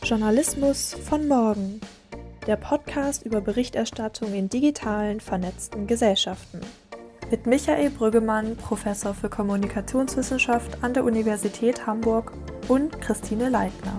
Journalismus von morgen. Der Podcast über Berichterstattung in digitalen, vernetzten Gesellschaften. Mit Michael Brüggemann, Professor für Kommunikationswissenschaft an der Universität Hamburg und Christine Leitner.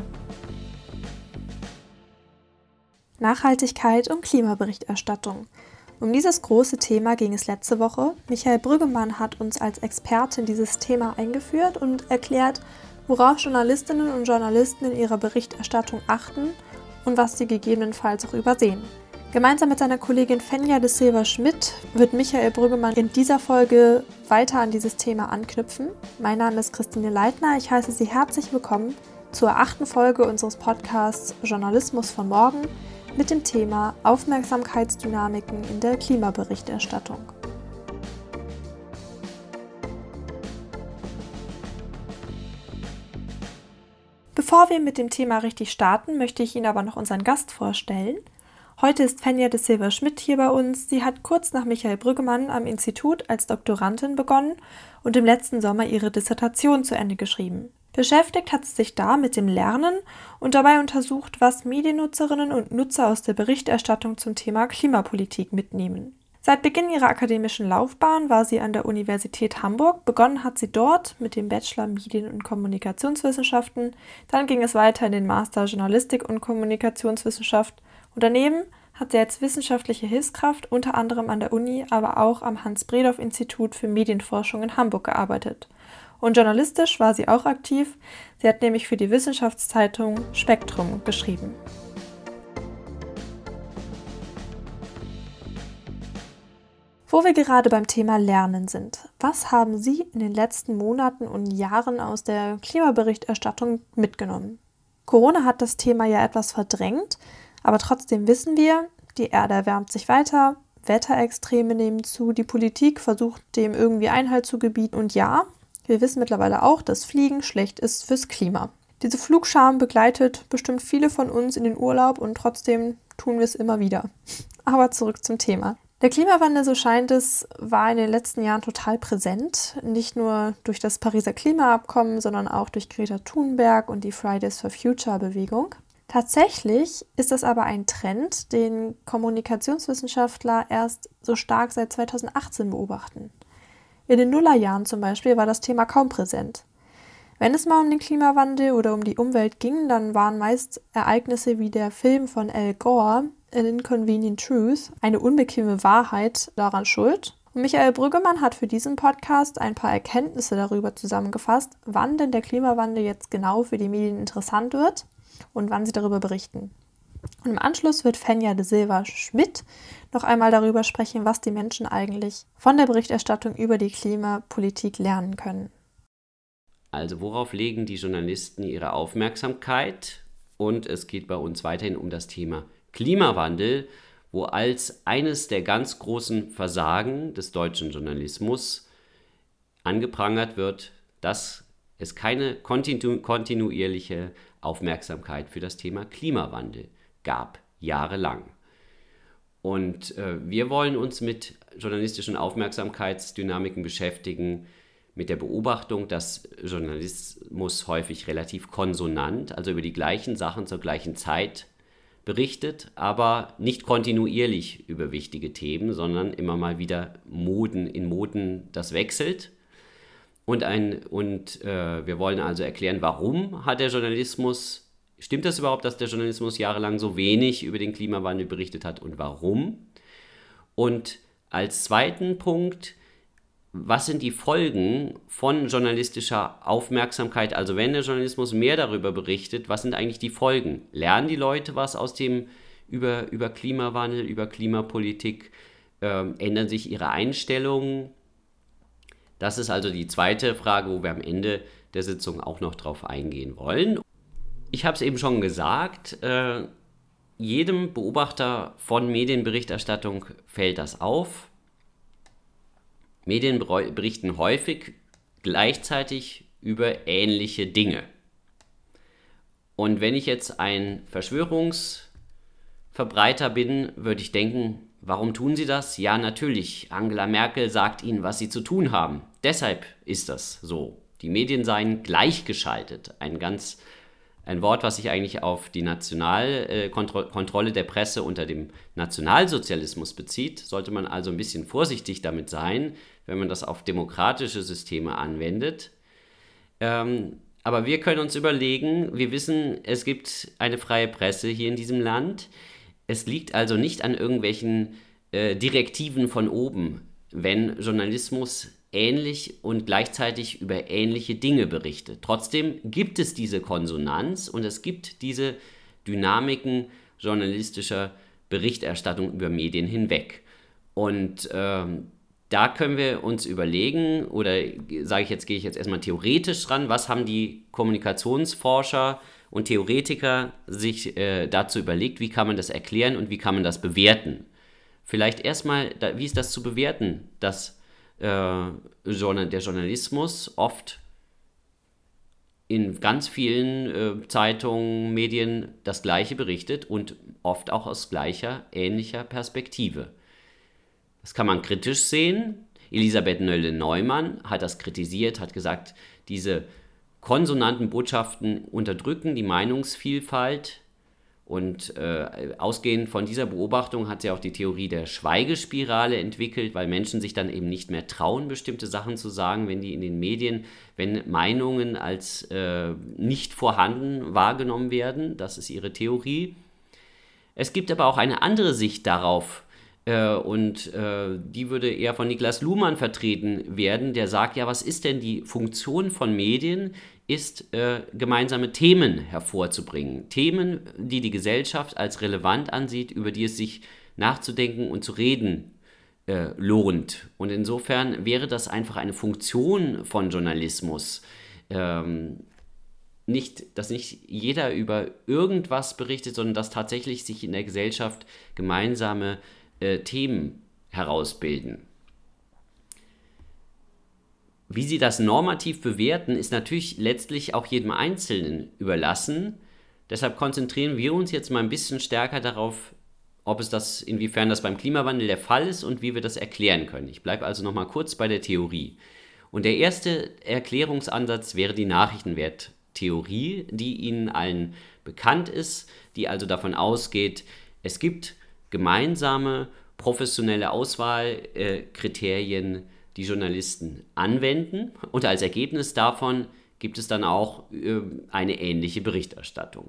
Nachhaltigkeit und Klimaberichterstattung. Um dieses große Thema ging es letzte Woche. Michael Brüggemann hat uns als Experte in dieses Thema eingeführt und erklärt, worauf Journalistinnen und Journalisten in ihrer Berichterstattung achten und was sie gegebenenfalls auch übersehen. Gemeinsam mit seiner Kollegin Fenja de Silva-Schmidt wird Michael Brüggemann in dieser Folge weiter an dieses Thema anknüpfen. Mein Name ist Christine Leitner, ich heiße Sie herzlich willkommen zur 8. Folge unseres Podcasts Journalismus von morgen mit dem Thema Aufmerksamkeitsdynamiken in der Klimaberichterstattung. Bevor wir mit dem Thema richtig starten, möchte ich Ihnen aber noch unseren Gast vorstellen. Heute ist Fenja de Silva-Schmidt hier bei uns. Sie hat kurz nach Michael Brüggemann am Institut als Doktorandin begonnen und im letzten Sommer ihre Dissertation zu Ende geschrieben. Beschäftigt hat sie sich da mit dem Lernen und dabei untersucht, was Mediennutzerinnen und Nutzer aus der Berichterstattung zum Thema Klimapolitik mitnehmen. Seit Beginn ihrer akademischen Laufbahn war sie an der Universität Hamburg. Begonnen hat sie dort mit dem Bachelor Medien- und Kommunikationswissenschaften. Dann ging es weiter in den Master Journalistik und Kommunikationswissenschaft. Und daneben hat sie als wissenschaftliche Hilfskraft unter anderem an der Uni, aber auch am Hans-Bredow-Institut für Medienforschung in Hamburg gearbeitet. Und journalistisch war sie auch aktiv. Sie hat nämlich für die Wissenschaftszeitung Spektrum geschrieben. Wo wir gerade beim Thema Lernen sind. Was haben Sie in den letzten Monaten und Jahren aus der Klimaberichterstattung mitgenommen? Corona hat das Thema ja etwas verdrängt, aber trotzdem wissen wir, die Erde erwärmt sich weiter, Wetterextreme nehmen zu, die Politik versucht dem irgendwie Einhalt zu gebieten und ja, wir wissen mittlerweile auch, dass Fliegen schlecht ist fürs Klima. Diese Flugscham begleitet bestimmt viele von uns in den Urlaub und trotzdem tun wir es immer wieder. Aber zurück zum Thema. Der Klimawandel, so scheint es, war in den letzten Jahren total präsent. Nicht nur durch das Pariser Klimaabkommen, sondern auch durch Greta Thunberg und die Fridays for Future Bewegung. Tatsächlich ist das aber ein Trend, den Kommunikationswissenschaftler erst so stark seit 2018 beobachten. In den Nullerjahren zum Beispiel war das Thema kaum präsent. Wenn es mal um den Klimawandel oder um die Umwelt ging, dann waren meist Ereignisse wie der Film von Al Gore, An Inconvenient Truth, eine unbequeme Wahrheit, daran schuld. Und Michael Brüggemann hat für diesen Podcast ein paar Erkenntnisse darüber zusammengefasst, wann denn der Klimawandel jetzt genau für die Medien interessant wird und wann sie darüber berichten. Und im Anschluss wird Fenja de Silva-Schmidt noch einmal darüber sprechen, was die Menschen eigentlich von der Berichterstattung über die Klimapolitik lernen können. Also worauf legen die Journalisten ihre Aufmerksamkeit? Und es geht bei uns weiterhin um das Thema Klimawandel, wo als eines der ganz großen Versagen des deutschen Journalismus angeprangert wird, dass es keine kontinuierliche Aufmerksamkeit für das Thema Klimawandel gab, jahrelang. Und wir wollen uns mit journalistischen Aufmerksamkeitsdynamiken beschäftigen, mit der Beobachtung, dass Journalismus häufig relativ konsonant, also über die gleichen Sachen zur gleichen Zeit berichtet, aber nicht kontinuierlich über wichtige Themen, sondern immer mal wieder in Moden das wechselt. Und wir wollen also erklären, warum hat der Journalismus, stimmt das überhaupt, dass der Journalismus jahrelang so wenig über den Klimawandel berichtet hat und warum? Und als zweiten Punkt, was sind die Folgen von journalistischer Aufmerksamkeit? Also wenn der Journalismus mehr darüber berichtet, was sind eigentlich die Folgen? Lernen die Leute was aus dem über Klimawandel, über Klimapolitik? Ändern sich ihre Einstellungen? Das ist also die zweite Frage, wo wir am Ende der Sitzung auch noch drauf eingehen wollen. Ich habe es eben schon gesagt, jedem Beobachter von Medienberichterstattung fällt das auf. Medien berichten häufig gleichzeitig über ähnliche Dinge. Und wenn ich jetzt ein Verschwörungsverbreiter bin, würde ich denken, warum tun sie das? Ja, natürlich, Angela Merkel sagt ihnen, was sie zu tun haben. Deshalb ist das so. Die Medien seien gleichgeschaltet. Ein ganz Ein Wort, was sich eigentlich auf die Kontrolle der Presse unter dem Nationalsozialismus bezieht, sollte man also ein bisschen vorsichtig damit sein, wenn man das auf demokratische Systeme anwendet. Aber wir können uns überlegen, wir wissen, es gibt eine freie Presse hier in diesem Land. Es liegt also nicht an irgendwelchen Direktiven von oben, wenn Journalismus ähnlich und gleichzeitig über ähnliche Dinge berichtet. Trotzdem gibt es diese Konsonanz und es gibt diese Dynamiken journalistischer Berichterstattung über Medien hinweg. Und da können wir uns überlegen, oder gehe ich jetzt erstmal theoretisch ran, was haben die Kommunikationsforscher und Theoretiker sich dazu überlegt, wie kann man das erklären und wie kann man das bewerten. Vielleicht erstmal, wie ist das zu bewerten, dass der Journalismus oft in ganz vielen Zeitungen, Medien das Gleiche berichtet und oft auch aus gleicher, ähnlicher Perspektive. Das kann man kritisch sehen. Elisabeth Noelle-Neumann hat das kritisiert, hat gesagt, diese konsonanten Botschaften unterdrücken die Meinungsvielfalt. Und ausgehend von dieser Beobachtung hat sie auch die Theorie der Schweigespirale entwickelt, weil Menschen sich dann eben nicht mehr trauen, bestimmte Sachen zu sagen, wenn die in den Medien, wenn Meinungen als nicht vorhanden wahrgenommen werden. Das ist ihre Theorie. Es gibt aber auch eine andere Sicht darauf, die würde eher von Niklas Luhmann vertreten werden, der sagt, ja, was ist denn die Funktion von Medien? Ist, gemeinsame Themen hervorzubringen. Themen, die die Gesellschaft als relevant ansieht, über die es sich nachzudenken und zu reden lohnt. Und insofern wäre das einfach eine Funktion von Journalismus. Dass nicht jeder über irgendwas berichtet, sondern dass tatsächlich sich in der Gesellschaft gemeinsame Themen herausbilden. Wie sie das normativ bewerten, ist natürlich letztlich auch jedem Einzelnen überlassen. Deshalb konzentrieren wir uns jetzt mal ein bisschen stärker darauf, inwiefern das beim Klimawandel der Fall ist und wie wir das erklären können. Ich bleibe also noch mal kurz bei der Theorie. Und der erste Erklärungsansatz wäre die Nachrichtenwerttheorie, die Ihnen allen bekannt ist, die also davon ausgeht, es gibt gemeinsame professionelle Auswahlkriterien, die Journalisten anwenden, und als Ergebnis davon gibt es dann auch eine ähnliche Berichterstattung.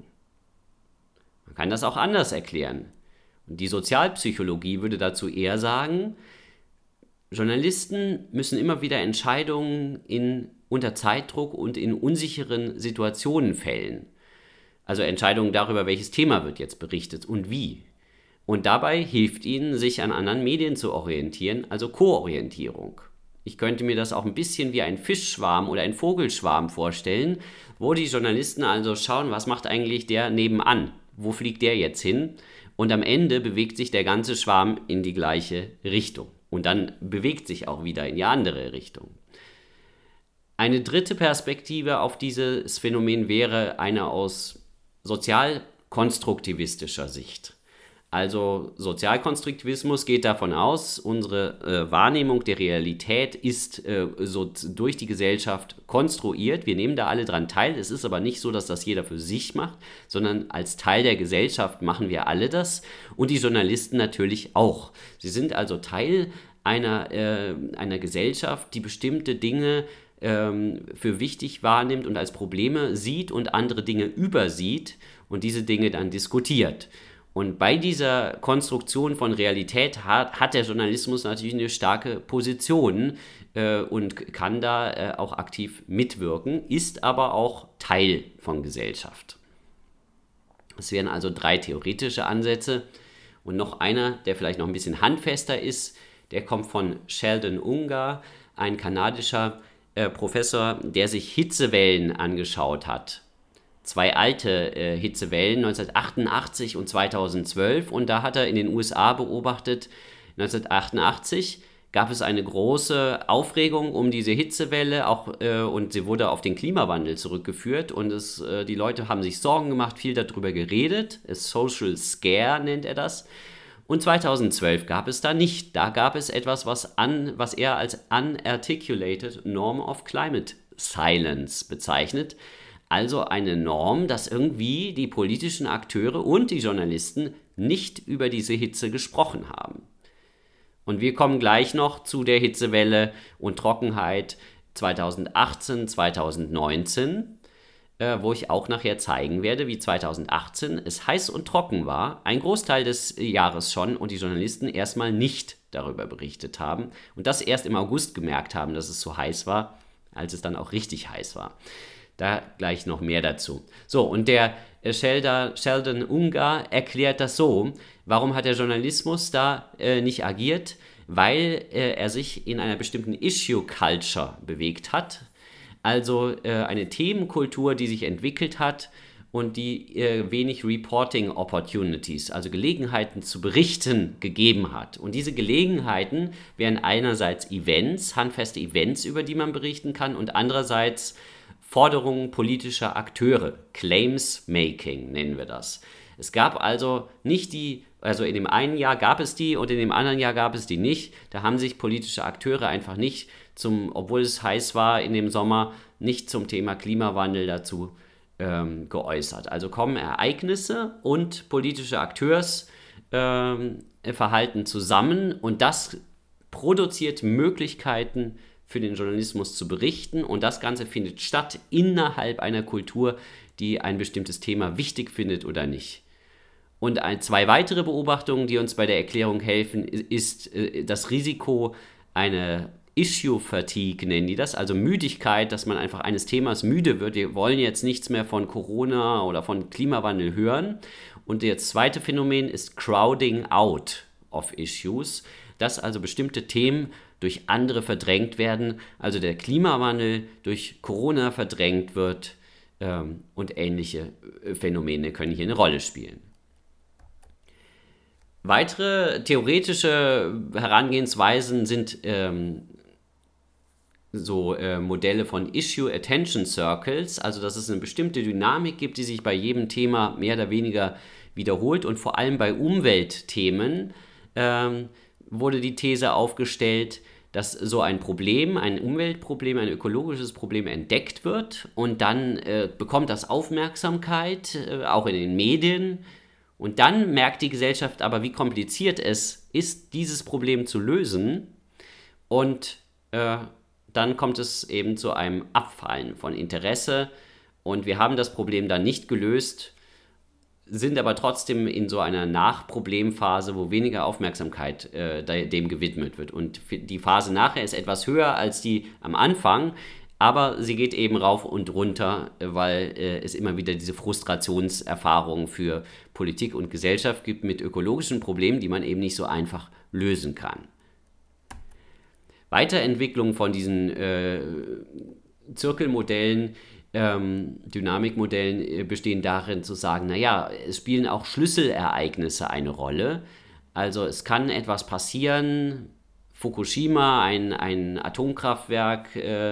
Man kann das auch anders erklären. Und die Sozialpsychologie würde dazu eher sagen, Journalisten müssen immer wieder Entscheidungen unter Zeitdruck und in unsicheren Situationen fällen. Also Entscheidungen darüber, welches Thema wird jetzt berichtet und wie. Und dabei hilft ihnen, sich an anderen Medien zu orientieren, also Koorientierung. Ich könnte mir das auch ein bisschen wie ein Fischschwarm oder ein Vogelschwarm vorstellen, wo die Journalisten also schauen, was macht eigentlich der nebenan? Wo fliegt der jetzt hin? Und am Ende bewegt sich der ganze Schwarm in die gleiche Richtung. Und dann bewegt sich auch wieder in die andere Richtung. Eine dritte Perspektive auf dieses Phänomen wäre eine aus sozialkonstruktivistischer Sicht. Also Sozialkonstruktivismus geht davon aus, unsere Wahrnehmung der Realität ist so durch die Gesellschaft konstruiert. Wir nehmen da alle dran teil. Es ist aber nicht so, dass das jeder für sich macht, sondern als Teil der Gesellschaft machen wir alle das und die Journalisten natürlich auch. Sie sind also Teil einer Gesellschaft, die bestimmte Dinge für wichtig wahrnimmt und als Probleme sieht und andere Dinge übersieht und diese Dinge dann diskutiert. Und bei dieser Konstruktion von Realität hat der Journalismus natürlich eine starke Position und kann da auch aktiv mitwirken, ist aber auch Teil von Gesellschaft. Das wären also 3 theoretische Ansätze. Und noch einer, der vielleicht noch ein bisschen handfester ist, der kommt von Sheldon Ungar, ein kanadischer Professor, der sich Hitzewellen angeschaut hat. 2 alte Hitzewellen, 1988 und 2012. Und da hat er in den USA beobachtet, 1988 gab es eine große Aufregung um diese Hitzewelle und sie wurde auf den Klimawandel zurückgeführt. Und die Leute haben sich Sorgen gemacht, viel darüber geredet. Social Scare nennt er das. Und 2012 gab es da nicht. Da gab es etwas, was er als Unarticulated Norm of Climate Silence bezeichnet. Also eine Norm, dass irgendwie die politischen Akteure und die Journalisten nicht über diese Hitze gesprochen haben. Und wir kommen gleich noch zu der Hitzewelle und Trockenheit 2018, 2019, wo ich auch nachher zeigen werde, wie 2018 es heiß und trocken war, ein Großteil des Jahres schon, und die Journalisten erstmal nicht darüber berichtet haben und das erst im August gemerkt haben, dass es so heiß war, als es dann auch richtig heiß war. Da gleich noch mehr dazu. So, und der Sheldon Ungar erklärt das so. Warum hat der Journalismus da nicht agiert? Weil er sich in einer bestimmten Issue-Culture bewegt hat. Also eine Themenkultur, die sich entwickelt hat und die wenig Reporting Opportunities, also Gelegenheiten zu berichten, gegeben hat. Und diese Gelegenheiten wären einerseits Events, handfeste Events, über die man berichten kann, und andererseits Forderungen politischer Akteure, Claims Making nennen wir das. Es gab also nicht also in dem einen Jahr gab es die und in dem anderen Jahr gab es die nicht. Da haben sich politische Akteure einfach nicht obwohl es heiß war in dem Sommer, nicht zum Thema Klimawandel dazu geäußert. Also kommen Ereignisse und politische Akteursverhalten zusammen, und das produziert Möglichkeiten für den Journalismus zu berichten, und das Ganze findet statt innerhalb einer Kultur, die ein bestimmtes Thema wichtig findet oder nicht. Und zwei weitere Beobachtungen, die uns bei der Erklärung helfen, ist das Risiko einer Issue-Fatigue, nennen die das, also Müdigkeit, dass man einfach eines Themas müde wird. Wir wollen jetzt nichts mehr von Corona oder von Klimawandel hören. Und das zweite Phänomen ist Crowding out of issues, dass also bestimmte Themen durch andere verdrängt werden, also der Klimawandel durch Corona verdrängt wird, und ähnliche Phänomene können hier eine Rolle spielen. Weitere theoretische Herangehensweisen sind Modelle von Issue Attention Circles, also dass es eine bestimmte Dynamik gibt, die sich bei jedem Thema mehr oder weniger wiederholt, und vor allem bei Umweltthemen wurde die These aufgestellt, dass so ein Problem, ein Umweltproblem, ein ökologisches Problem entdeckt wird, und dann bekommt das Aufmerksamkeit, auch in den Medien, und dann merkt die Gesellschaft aber, wie kompliziert es ist, dieses Problem zu lösen, und dann kommt es eben zu einem Abfallen von Interesse, und wir haben das Problem dann nicht gelöst, sind aber trotzdem in so einer Nachproblemphase, wo weniger Aufmerksamkeit dem gewidmet wird. Und die Phase nachher ist etwas höher als die am Anfang, aber sie geht eben rauf und runter, weil es immer wieder diese Frustrationserfahrungen für Politik und Gesellschaft gibt mit ökologischen Problemen, die man eben nicht so einfach lösen kann. Weiterentwicklung von diesen Zirkelmodellen, Dynamikmodellen bestehen darin zu sagen, naja, es spielen auch Schlüsselereignisse eine Rolle. Also es kann etwas passieren, Fukushima, ein Atomkraftwerk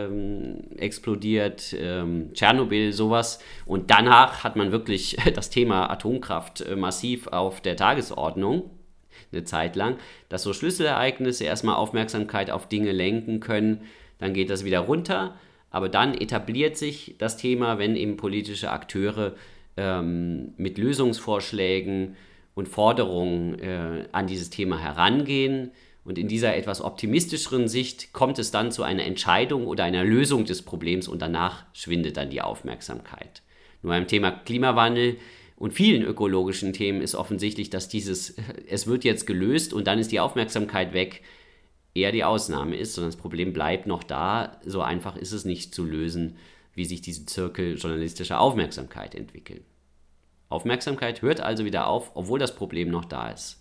explodiert, Tschernobyl, sowas, und danach hat man wirklich das Thema Atomkraft massiv auf der Tagesordnung, eine Zeit lang, dass so Schlüsselereignisse erstmal Aufmerksamkeit auf Dinge lenken können, dann geht das wieder runter. Aber dann etabliert sich das Thema, wenn eben politische Akteure mit Lösungsvorschlägen und Forderungen an dieses Thema herangehen. Und in dieser etwas optimistischeren Sicht kommt es dann zu einer Entscheidung oder einer Lösung des Problems, und danach schwindet dann die Aufmerksamkeit. Nur beim Thema Klimawandel und vielen ökologischen Themen ist offensichtlich, dass es wird jetzt gelöst und dann ist die Aufmerksamkeit weg, eher die Ausnahme ist, sondern das Problem bleibt noch da. So einfach ist es nicht zu lösen, wie sich diese Zirkel journalistischer Aufmerksamkeit entwickeln. Aufmerksamkeit hört also wieder auf, obwohl das Problem noch da ist.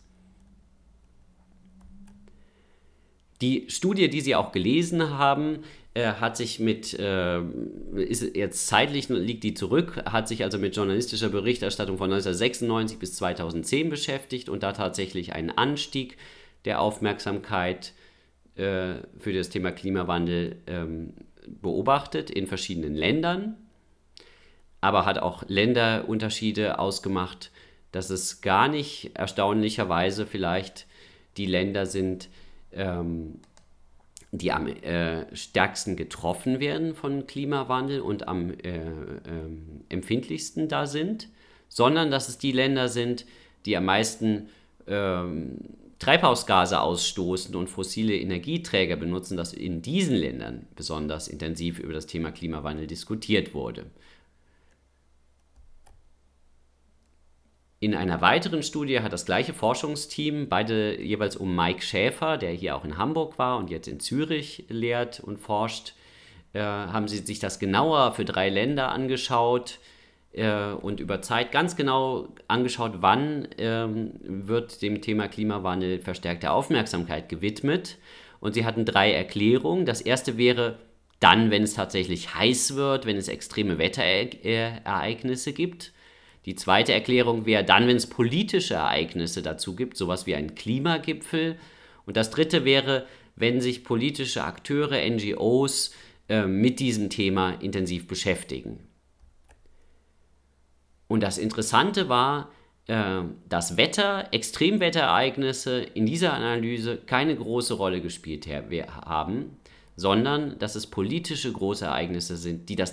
Die Studie, die Sie auch gelesen haben, hat sich ist jetzt zeitlich, liegt die zurück, hat sich also mit journalistischer Berichterstattung von 1996 bis 2010 beschäftigt und da tatsächlich einen Anstieg der Aufmerksamkeit für das Thema Klimawandel beobachtet in verschiedenen Ländern, aber hat auch Länderunterschiede ausgemacht, dass es gar nicht erstaunlicherweise vielleicht die Länder sind, die am stärksten getroffen werden von Klimawandel und am empfindlichsten da sind, sondern dass es die Länder sind, die am meisten Treibhausgase ausstoßen und fossile Energieträger benutzen, dass in diesen Ländern besonders intensiv über das Thema Klimawandel diskutiert wurde. In einer weiteren Studie hat das gleiche Forschungsteam, beide jeweils um Mike Schäfer, der hier auch in Hamburg war und jetzt in Zürich lehrt und forscht, haben sie sich das genauer für 3 Länder angeschaut und über Zeit ganz genau angeschaut, wann wird dem Thema Klimawandel verstärkte Aufmerksamkeit gewidmet. Und sie hatten 3 Erklärungen. Das erste wäre dann, wenn es tatsächlich heiß wird, wenn es extreme Wetterereignisse gibt. Die zweite Erklärung wäre dann, wenn es politische Ereignisse dazu gibt, sowas wie einen Klimagipfel. Und das dritte wäre, wenn sich politische Akteure, NGOs mit diesem Thema intensiv beschäftigen. Und das Interessante war, dass Extremwetterereignisse in dieser Analyse keine große Rolle gespielt haben, sondern dass es politische große Ereignisse sind, die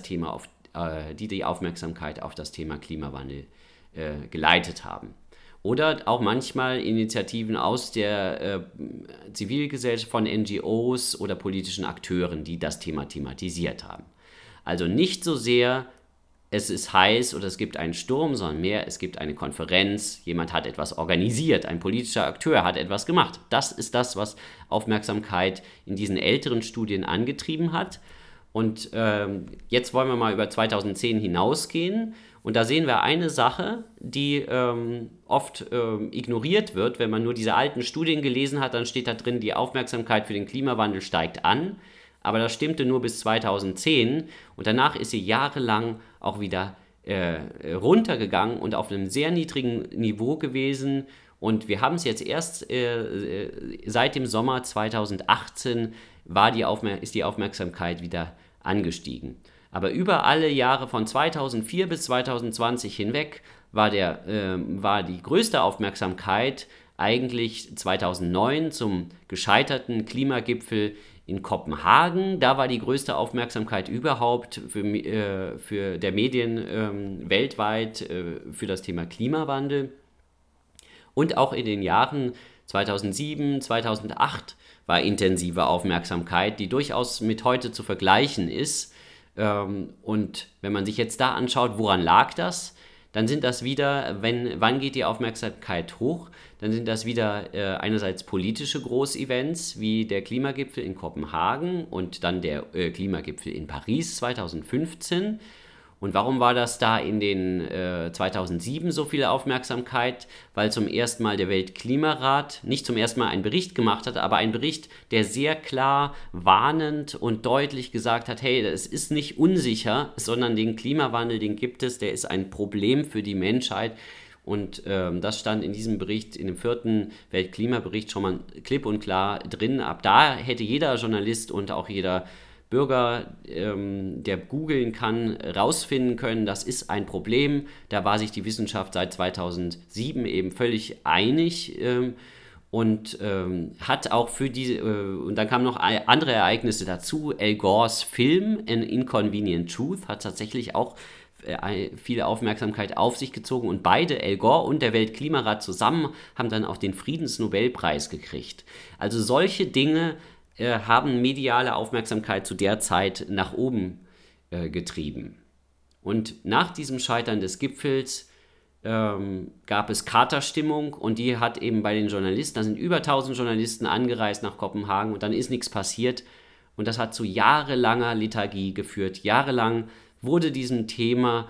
die Aufmerksamkeit auf das Thema Klimawandel geleitet haben. Oder auch manchmal Initiativen aus der Zivilgesellschaft, von NGOs oder politischen Akteuren, die das Thema thematisiert haben. Also nicht so sehr, es ist heiß oder es gibt einen Sturm, sondern mehr, es gibt eine Konferenz, jemand hat etwas organisiert, ein politischer Akteur hat etwas gemacht. Das ist das, was Aufmerksamkeit in diesen älteren Studien angetrieben hat. Und jetzt wollen wir mal über 2010 hinausgehen. Und da sehen wir eine Sache, die oft ignoriert wird. Wenn man nur diese alten Studien gelesen hat, dann steht da drin, die Aufmerksamkeit für den Klimawandel steigt an. Aber das stimmte nur bis 2010. Und danach ist sie jahrelang auch wieder runtergegangen und auf einem sehr niedrigen Niveau gewesen. Und wir haben es jetzt erst seit dem Sommer 2018 ist die Aufmerksamkeit wieder angestiegen. Aber über alle Jahre von 2004 bis 2020 hinweg war die größte Aufmerksamkeit eigentlich 2009 zum gescheiterten Klimagipfel in Kopenhagen. Da war die größte Aufmerksamkeit überhaupt für der Medien weltweit für das Thema Klimawandel. Und auch in den Jahren 2007, 2008 war intensive Aufmerksamkeit, die durchaus mit heute zu vergleichen ist. Und wenn man sich jetzt da anschaut, woran lag das, dann sind das wieder, wann geht die Aufmerksamkeit hoch? Dann sind das wieder einerseits politische Großevents wie der Klimagipfel in Kopenhagen und dann der Klimagipfel in Paris 2015. Und warum war das da in den 2007 so viel Aufmerksamkeit? Weil zum ersten Mal der Weltklimarat nicht zum ersten Mal einen Bericht gemacht hat, aber einen Bericht, der sehr klar warnend und deutlich gesagt hat, hey, es ist nicht unsicher, sondern den Klimawandel, den gibt es, der ist ein Problem für die Menschheit. Und das stand in diesem Bericht, in dem 4. Weltklimabericht schon mal klipp und klar drin. Ab da hätte jeder Journalist und auch jeder Bürger, der googeln kann, rausfinden können, das ist ein Problem. Da war sich die Wissenschaft seit 2007 eben völlig einig und hat auch für diese, und dann kamen noch andere Ereignisse dazu. Al Gores Film An Inconvenient Truth hat tatsächlich auch viele Aufmerksamkeit auf sich gezogen und beide, Al Gore und der Weltklimarat zusammen, haben dann auch den Friedensnobelpreis gekriegt. Also solche Dinge haben mediale Aufmerksamkeit zu der Zeit nach oben getrieben. Und nach diesem Scheitern des Gipfels gab es Katerstimmung und die hat eben bei den Journalisten, da sind über 1000 Journalisten angereist nach Kopenhagen und dann ist nichts passiert und das hat zu jahrelanger Lethargie geführt. Jahrelang wurde diesem Thema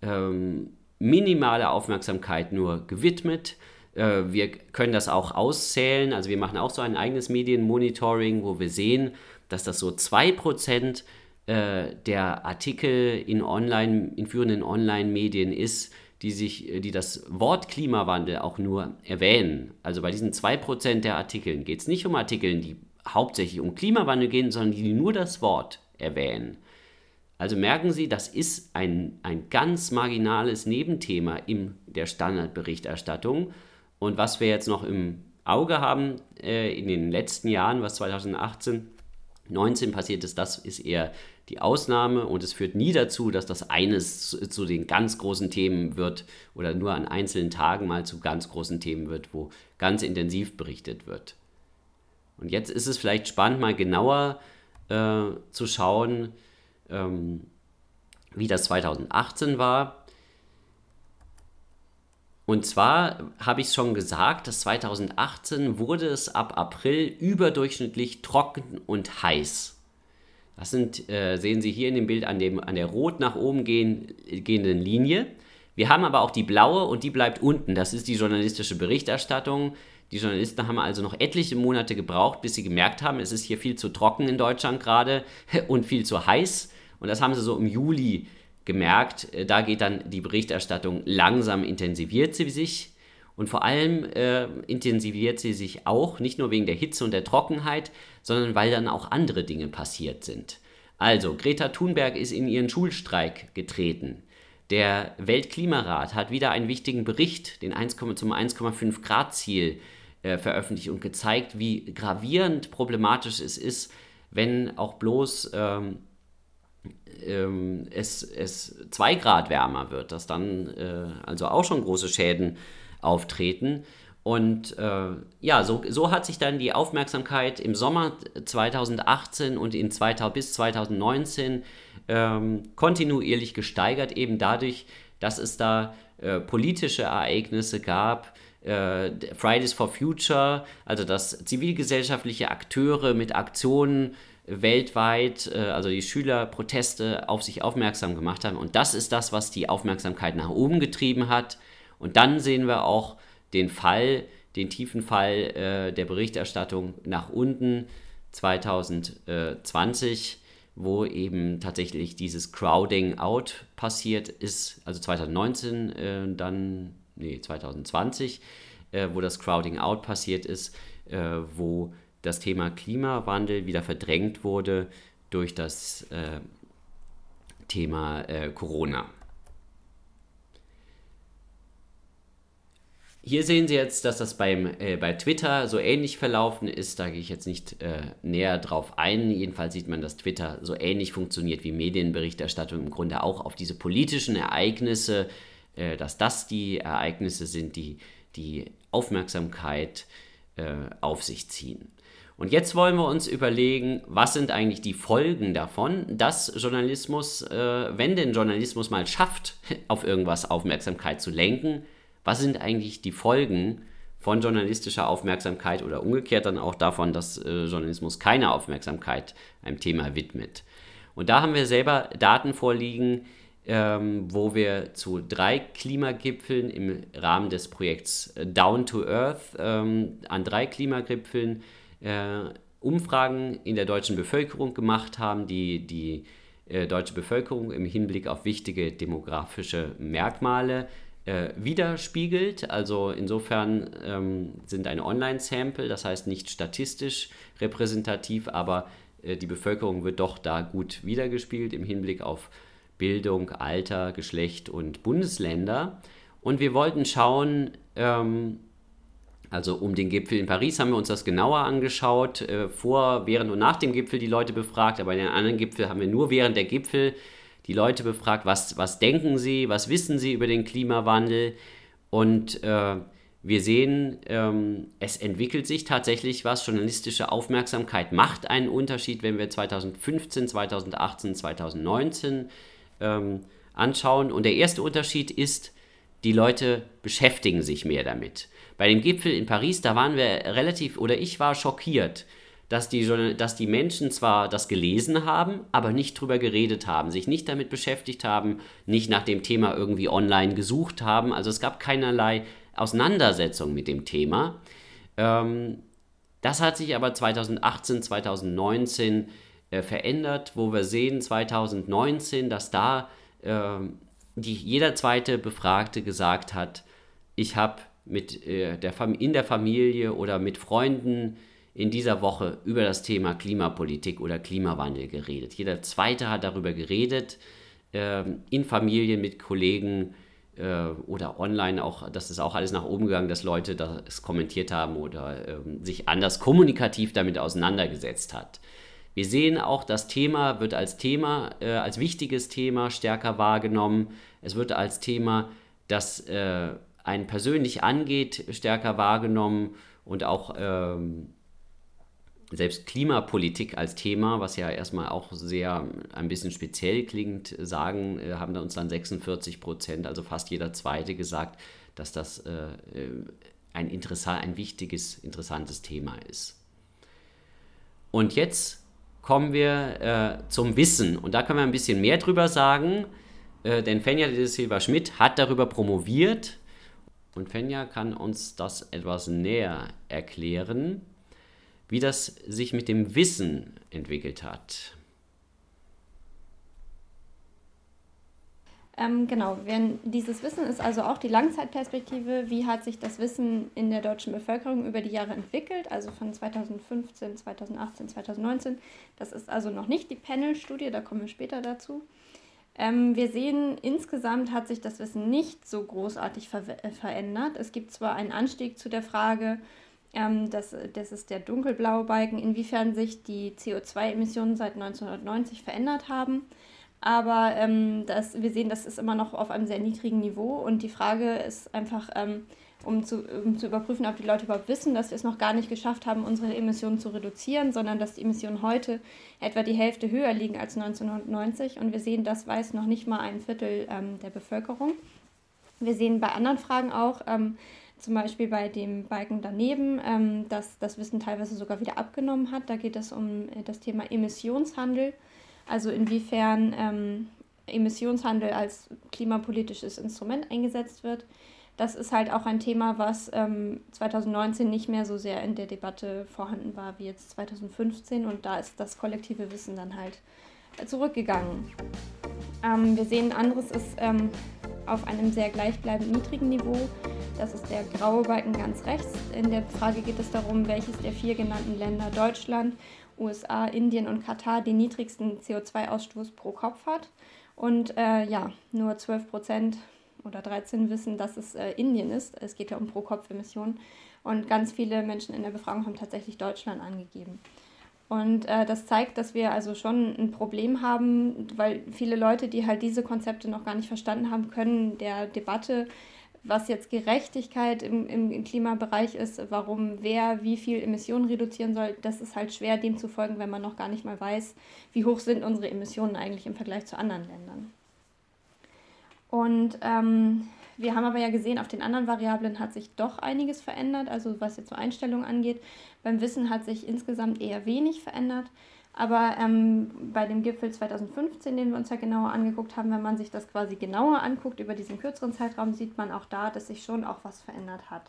minimale Aufmerksamkeit nur gewidmet. Wir können das auch auszählen, also wir machen auch so ein eigenes Medienmonitoring, wo wir sehen, dass das so 2% der Artikel in führenden Online-Medien ist, die das Wort Klimawandel auch nur erwähnen. Also bei diesen 2% der Artikeln geht es nicht um Artikel, die hauptsächlich um Klimawandel gehen, sondern die nur das Wort erwähnen. Also merken Sie, das ist ein ganz marginales Nebenthema in der Standardberichterstattung. Und was wir jetzt noch im Auge haben in den letzten Jahren, was 2018 19 passiert ist, das ist eher die Ausnahme und es führt nie dazu, dass das eines zu den ganz großen Themen wird oder nur an einzelnen Tagen mal zu ganz großen Themen wird, wo ganz intensiv berichtet wird. Und jetzt ist es vielleicht spannend, mal genauer zu schauen, wie das 2018 war. Und zwar habe ich schon gesagt, dass 2018 wurde es ab April überdurchschnittlich trocken und heiß. Das sehen Sie hier in dem Bild an der rot nach oben gehenden Linie. Wir haben aber auch die blaue und die bleibt unten. Das ist die journalistische Berichterstattung. Die Journalisten haben also noch etliche Monate gebraucht, bis sie gemerkt haben, es ist hier viel zu trocken in Deutschland gerade und viel zu heiß. Und das haben sie so im Juli gemerkt. Da geht dann die Berichterstattung langsam, intensiviert sie sich. Und vor allem intensiviert sie sich auch, nicht nur wegen der Hitze und der Trockenheit, sondern weil dann auch andere Dinge passiert sind. Also, Greta Thunberg ist in ihren Schulstreik getreten. Der Weltklimarat hat wieder einen wichtigen Bericht, den zum 1,5 Grad Ziel, veröffentlicht und gezeigt, wie gravierend problematisch es ist, wenn auch bloß es 2 Grad wärmer wird, dass dann also auch schon große Schäden auftreten. Und so hat sich dann die Aufmerksamkeit im Sommer 2018 und bis 2019 kontinuierlich gesteigert, eben dadurch, dass es da politische Ereignisse gab, Fridays for Future, also dass zivilgesellschaftliche Akteure mit Aktionen weltweit, also die Schülerproteste auf sich aufmerksam gemacht haben. Und das ist das, was die Aufmerksamkeit nach oben getrieben hat. Und dann sehen wir auch den tiefen Fall der Berichterstattung nach unten 2020, wo eben tatsächlich dieses Crowding out passiert ist, also 2019 2020, wo das Crowding out passiert ist, wo das Thema Klimawandel wieder verdrängt wurde durch das Thema Corona. Hier sehen Sie jetzt, dass das bei Twitter so ähnlich verlaufen ist. Da gehe ich jetzt nicht näher drauf ein. Jedenfalls sieht man, dass Twitter so ähnlich funktioniert wie Medienberichterstattung, im Grunde auch auf diese politischen Ereignisse, dass das die Ereignisse sind, die die Aufmerksamkeit auf sich ziehen. Und jetzt wollen wir uns überlegen, was sind eigentlich die Folgen davon, dass Journalismus, wenn denn Journalismus mal schafft, auf irgendwas Aufmerksamkeit zu lenken, was sind eigentlich die Folgen von journalistischer Aufmerksamkeit oder umgekehrt dann auch davon, dass Journalismus keine Aufmerksamkeit einem Thema widmet. Und da haben wir selber Daten vorliegen, wo wir zu 3 Klimagipfeln im Rahmen des Projekts Down to Earth an 3 Klimagipfeln Umfragen in der deutschen Bevölkerung gemacht haben, die deutsche Bevölkerung im Hinblick auf wichtige demografische Merkmale widerspiegelt. Also insofern sind ein Online-Sample, das heißt nicht statistisch repräsentativ, aber die Bevölkerung wird doch da gut widergespiegelt im Hinblick auf Bildung, Alter, Geschlecht und Bundesländer. Und wir wollten schauen, also um den Gipfel in Paris haben wir uns das genauer angeschaut, vor, während und nach dem Gipfel die Leute befragt, aber in den anderen Gipfel haben wir nur während der Gipfel die Leute befragt, was denken sie, was wissen sie über den Klimawandel. Und wir sehen, es entwickelt sich tatsächlich was. Journalistische Aufmerksamkeit macht einen Unterschied, wenn wir 2015, 2018, 2019 anschauen. Und der erste Unterschied ist, die Leute beschäftigen sich mehr damit. Bei dem Gipfel in Paris, da waren wir ich war schockiert, dass die Menschen zwar das gelesen haben, aber nicht drüber geredet haben, sich nicht damit beschäftigt haben, nicht nach dem Thema irgendwie online gesucht haben. Also es gab keinerlei Auseinandersetzung mit dem Thema. Das hat sich aber 2018, 2019 verändert, wo wir sehen 2019, dass da jeder zweite Befragte gesagt hat, ich habe in der Familie oder mit Freunden in dieser Woche über das Thema Klimapolitik oder Klimawandel geredet. Jeder Zweite hat darüber geredet, in Familien mit Kollegen oder online auch. Das ist auch alles nach oben gegangen, dass Leute das kommentiert haben oder sich anders kommunikativ damit auseinandergesetzt hat. Wir sehen auch, das Thema wird als als wichtiges Thema stärker wahrgenommen. Es wird als Thema, das einen persönlich angeht, stärker wahrgenommen und auch selbst Klimapolitik als Thema, was ja erstmal auch sehr ein bisschen speziell klingt, haben da uns dann 46%, also fast jeder Zweite gesagt, dass das ein wichtiges, interessantes Thema ist. Und jetzt kommen wir zum Wissen. Und da können wir ein bisschen mehr drüber sagen, denn Fenja de Silva Schmidt hat darüber promoviert. Und Fenja kann uns das etwas näher erklären, wie das sich mit dem Wissen entwickelt hat. Genau, dieses Wissen ist also auch die Langzeitperspektive. Wie hat sich das Wissen in der deutschen Bevölkerung über die Jahre entwickelt, also von 2015, 2018, 2019. Das ist also noch nicht die Panel-Studie, da kommen wir später dazu. Wir sehen, insgesamt hat sich das Wissen nicht so großartig verändert. Es gibt zwar einen Anstieg zu der Frage, das ist der dunkelblaue Balken, inwiefern sich die CO2-Emissionen seit 1990 verändert haben. Aber wir sehen, das ist immer noch auf einem sehr niedrigen Niveau. Und die Frage ist einfach, um zu überprüfen, ob die Leute überhaupt wissen, dass wir es noch gar nicht geschafft haben, unsere Emissionen zu reduzieren, sondern dass die Emissionen heute etwa die Hälfte höher liegen als 1990. Und wir sehen, das weiß noch nicht mal ein Viertel der Bevölkerung. Wir sehen bei anderen Fragen auch, zum Beispiel bei dem Balken daneben, dass das Wissen teilweise sogar wieder abgenommen hat. Da geht es um das Thema Emissionshandel. Also inwiefern Emissionshandel als klimapolitisches Instrument eingesetzt wird. Das ist halt auch ein Thema, was 2019 nicht mehr so sehr in der Debatte vorhanden war wie jetzt 2015. Und da ist das kollektive Wissen dann halt zurückgegangen. Wir sehen, anderes ist auf einem sehr gleichbleibend niedrigen Niveau. Das ist der graue Balken ganz rechts. In der Frage geht es darum, welches der 4 genannten Länder, Deutschland, USA, Indien und Katar, den niedrigsten CO2-Ausstoß pro Kopf hat. Und nur 12% oder 13 wissen, dass es Indien ist. Es geht ja um Pro-Kopf-Emissionen. Und ganz viele Menschen in der Befragung haben tatsächlich Deutschland angegeben. Und das zeigt, dass wir also schon ein Problem haben, weil viele Leute, die halt diese Konzepte noch gar nicht verstanden haben, können der Debatte, was jetzt Gerechtigkeit im Klimabereich ist, warum wer wie viel Emissionen reduzieren soll, das ist halt schwer, dem zu folgen, wenn man noch gar nicht mal weiß, wie hoch sind unsere Emissionen eigentlich im Vergleich zu anderen Ländern. Und wir haben aber ja gesehen, auf den anderen Variablen hat sich doch einiges verändert, also was jetzt so Einstellungen angeht. Beim Wissen hat sich insgesamt eher wenig verändert. Aber bei dem Gipfel 2015, den wir uns ja genauer angeguckt haben, wenn man sich das quasi genauer anguckt, über diesen kürzeren Zeitraum, sieht man auch da, dass sich schon auch was verändert hat.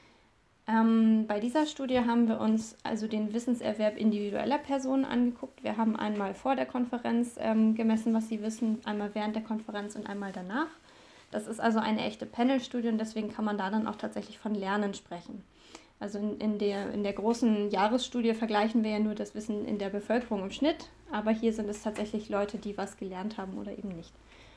Bei dieser Studie haben wir uns also den Wissenserwerb individueller Personen angeguckt. Wir haben einmal vor der Konferenz gemessen, was sie wissen, einmal während der Konferenz und einmal danach. Das ist also eine echte Panel-Studie und deswegen kann man da dann auch tatsächlich von Lernen sprechen. Also in der großen Jahresstudie vergleichen wir ja nur das Wissen in der Bevölkerung im Schnitt, aber hier sind es tatsächlich Leute, die was gelernt haben oder eben nicht.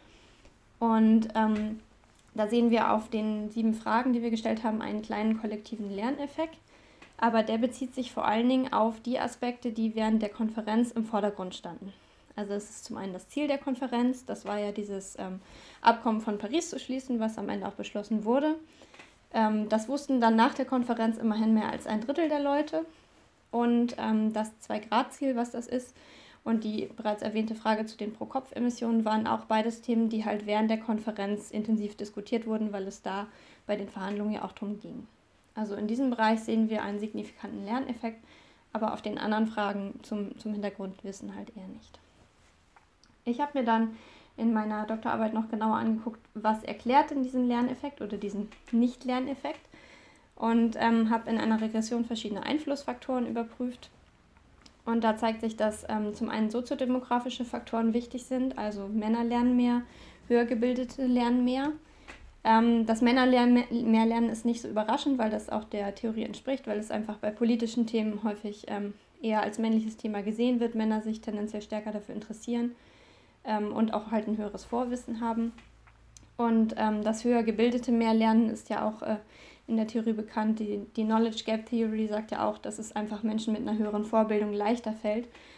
Und da sehen wir auf den 7 Fragen, die wir gestellt haben, einen kleinen kollektiven Lerneffekt, aber der bezieht sich vor allen Dingen auf die Aspekte, die während der Konferenz im Vordergrund standen. Also es ist zum einen das Ziel der Konferenz, das war ja dieses Abkommen von Paris zu schließen, was am Ende auch beschlossen wurde. Das wussten dann nach der Konferenz immerhin mehr als 1/3 der Leute. Und das 2-Grad-Ziel, was das ist, und die bereits erwähnte Frage zu den Pro-Kopf-Emissionen waren auch beides Themen, die halt während der Konferenz intensiv diskutiert wurden, weil es da bei den Verhandlungen ja auch drum ging. Also in diesem Bereich sehen wir einen signifikanten Lerneffekt, aber auf den anderen Fragen zum Hintergrundwissen halt eher nicht. Ich habe mir dann in meiner Doktorarbeit noch genauer angeguckt, was erklärt denn diesen Lerneffekt oder diesen Nicht-Lerneffekt und habe in einer Regression verschiedene Einflussfaktoren überprüft. Und da zeigt sich, dass zum einen soziodemografische Faktoren wichtig sind, also Männer lernen mehr, höher gebildete lernen mehr. Dass Männer mehr lernen, ist nicht so überraschend, weil das auch der Theorie entspricht, weil es einfach bei politischen Themen häufig eher als männliches Thema gesehen wird, Männer sich tendenziell stärker dafür interessieren und auch halt ein höheres Vorwissen haben. Und das höher gebildete mehr lernen ist ja auch in der Theorie bekannt. Die Knowledge Gap Theory sagt ja auch, dass es einfach Menschen mit einer höheren Vorbildung leichter fällt,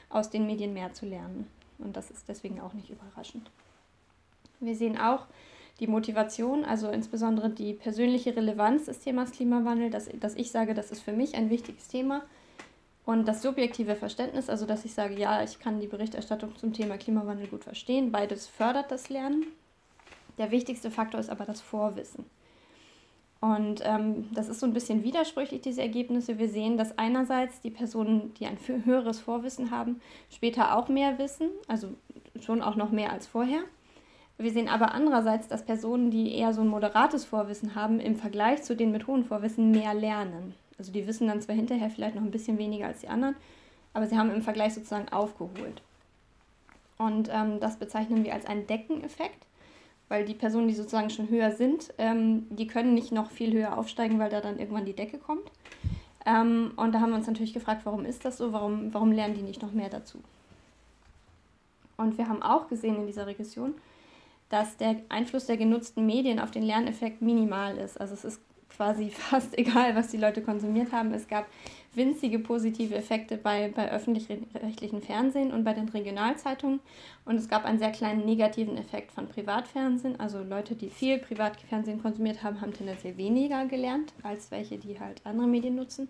aus den Medien mehr zu lernen. Und das ist deswegen auch nicht überraschend. Wir sehen auch die Motivation, also insbesondere die persönliche Relevanz des Themas Klimawandel, dass ich sage, das ist für mich ein wichtiges Thema. Und das subjektive Verständnis, also dass ich sage, ja, ich kann die Berichterstattung zum Thema Klimawandel gut verstehen, beides fördert das Lernen. Der wichtigste Faktor ist aber das Vorwissen. Und das ist so ein bisschen widersprüchlich, diese Ergebnisse. Wir sehen, dass einerseits die Personen, die ein höheres Vorwissen haben, später auch mehr wissen, also schon auch noch mehr als vorher. Wir sehen aber andererseits, dass Personen, die eher so ein moderates Vorwissen haben, im Vergleich zu denen mit hohem Vorwissen mehr lernen. Also die wissen dann zwar hinterher vielleicht noch ein bisschen weniger als die anderen, aber sie haben im Vergleich sozusagen aufgeholt. Und das bezeichnen wir als einen Deckeneffekt, weil die Personen, die sozusagen schon höher sind, die können nicht noch viel höher aufsteigen, weil da dann irgendwann die Decke kommt. Und da haben wir uns natürlich gefragt, warum ist das so, warum lernen die nicht noch mehr dazu? Und wir haben auch gesehen in dieser Regression, dass der Einfluss der genutzten Medien auf den Lerneffekt minimal ist. Also es ist quasi fast egal, was die Leute konsumiert haben. Es gab winzige positive Effekte bei öffentlich-rechtlichen Fernsehen und bei den Regionalzeitungen. Und es gab einen sehr kleinen negativen Effekt von Privatfernsehen. Also Leute, die viel Privatfernsehen konsumiert haben, haben tendenziell weniger gelernt, als welche, die halt andere Medien nutzen.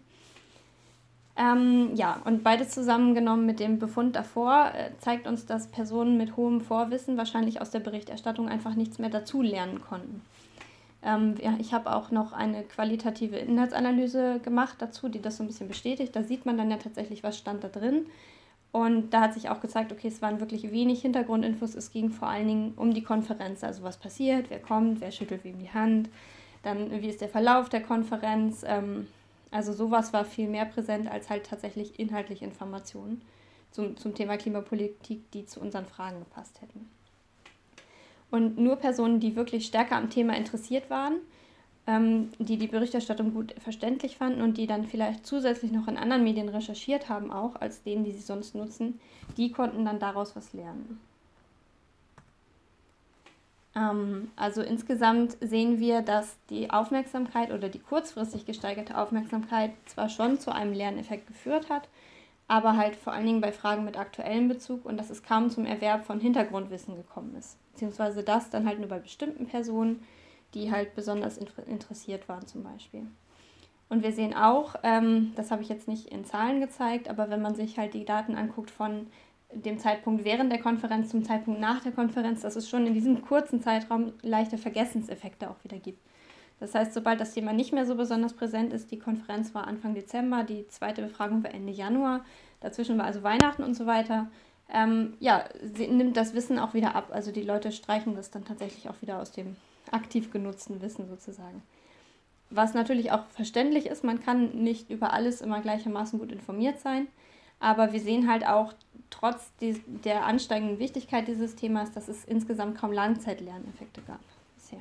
Und beides zusammengenommen mit dem Befund davor zeigt uns, dass Personen mit hohem Vorwissen wahrscheinlich aus der Berichterstattung einfach nichts mehr dazu lernen konnten. Ich habe auch noch eine qualitative Inhaltsanalyse gemacht dazu, die das so ein bisschen bestätigt. Da sieht man dann ja tatsächlich, was stand da drin. Und da hat sich auch gezeigt, okay, es waren wirklich wenig Hintergrundinfos. Es ging vor allen Dingen um die Konferenz, also was passiert, wer kommt, wer schüttelt wem die Hand, dann wie ist der Verlauf der Konferenz. Also sowas war viel mehr präsent als halt tatsächlich inhaltliche Informationen zum Thema Klimapolitik, die zu unseren Fragen gepasst hätten. Und nur Personen, die wirklich stärker am Thema interessiert waren, die die Berichterstattung gut verständlich fanden und die dann vielleicht zusätzlich noch in anderen Medien recherchiert haben, auch als denen, die sie sonst nutzen, die konnten dann daraus was lernen. Also insgesamt sehen wir, dass die Aufmerksamkeit oder die kurzfristig gesteigerte Aufmerksamkeit zwar schon zu einem Lerneffekt geführt hat, aber halt vor allen Dingen bei Fragen mit aktuellem Bezug und dass es kaum zum Erwerb von Hintergrundwissen gekommen ist. Beziehungsweise das dann halt nur bei bestimmten Personen, die halt besonders interessiert waren zum Beispiel. Und wir sehen auch, das habe ich jetzt nicht in Zahlen gezeigt, aber wenn man sich halt die Daten anguckt von dem Zeitpunkt während der Konferenz zum Zeitpunkt nach der Konferenz, dass es schon in diesem kurzen Zeitraum leichte Vergessenseffekte auch wieder gibt. Das heißt, sobald das Thema nicht mehr so besonders präsent ist, die Konferenz war Anfang Dezember, die zweite Befragung war Ende Januar, dazwischen war also Weihnachten und so weiter, nimmt das Wissen auch wieder ab. Also die Leute streichen das dann tatsächlich auch wieder aus dem aktiv genutzten Wissen sozusagen. Was natürlich auch verständlich ist, man kann nicht über alles immer gleichermaßen gut informiert sein, aber wir sehen halt auch, trotz der ansteigenden Wichtigkeit dieses Themas, dass es insgesamt kaum Langzeitlerneffekte gab bisher.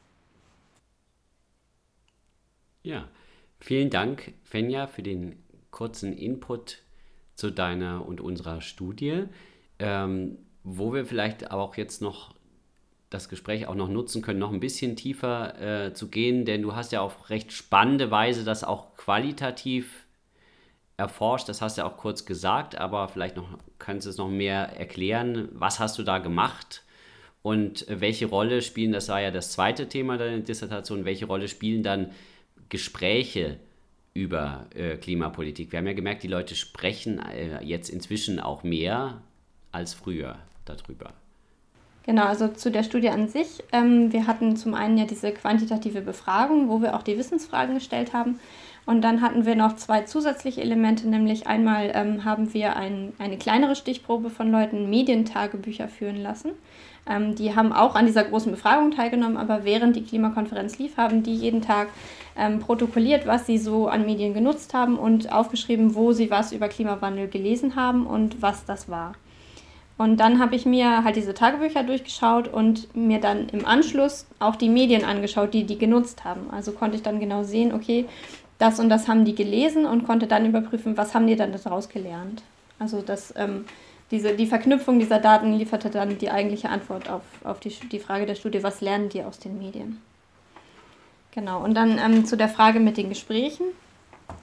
Ja, vielen Dank, Fenja, für den kurzen Input zu deiner und unserer Studie, wo wir vielleicht auch jetzt noch das Gespräch auch noch nutzen können, noch ein bisschen tiefer zu gehen, denn du hast ja auf recht spannende Weise das auch qualitativ erforscht, das hast du ja auch kurz gesagt, aber vielleicht kannst du es noch mehr erklären. Was hast du da gemacht und welche Rolle spielen, das war ja das zweite Thema deiner Dissertation, welche Rolle spielen dann Gespräche über Klimapolitik? Wir haben ja gemerkt, die Leute sprechen jetzt inzwischen auch mehr als früher darüber. Genau, also zu der Studie an sich. Wir hatten zum einen ja diese quantitative Befragung, wo wir auch die Wissensfragen gestellt haben. Und dann hatten wir noch zwei zusätzliche Elemente, nämlich einmal haben wir eine kleinere Stichprobe von Leuten Medientagebücher führen lassen. Die haben auch an dieser großen Befragung teilgenommen, aber während die Klimakonferenz lief, haben die jeden Tag protokolliert, was sie so an Medien genutzt haben und aufgeschrieben, wo sie was über Klimawandel gelesen haben und was das war. Und dann habe ich mir halt diese Tagebücher durchgeschaut und mir dann im Anschluss auch die Medien angeschaut, die genutzt haben. Also konnte ich dann genau sehen, okay, das und das haben die gelesen und konnte dann überprüfen, was haben die dann daraus gelernt. Also die Verknüpfung dieser Daten lieferte dann die eigentliche Antwort auf die Frage der Studie, was lernen die aus den Medien. Genau, und dann zu der Frage mit den Gesprächen.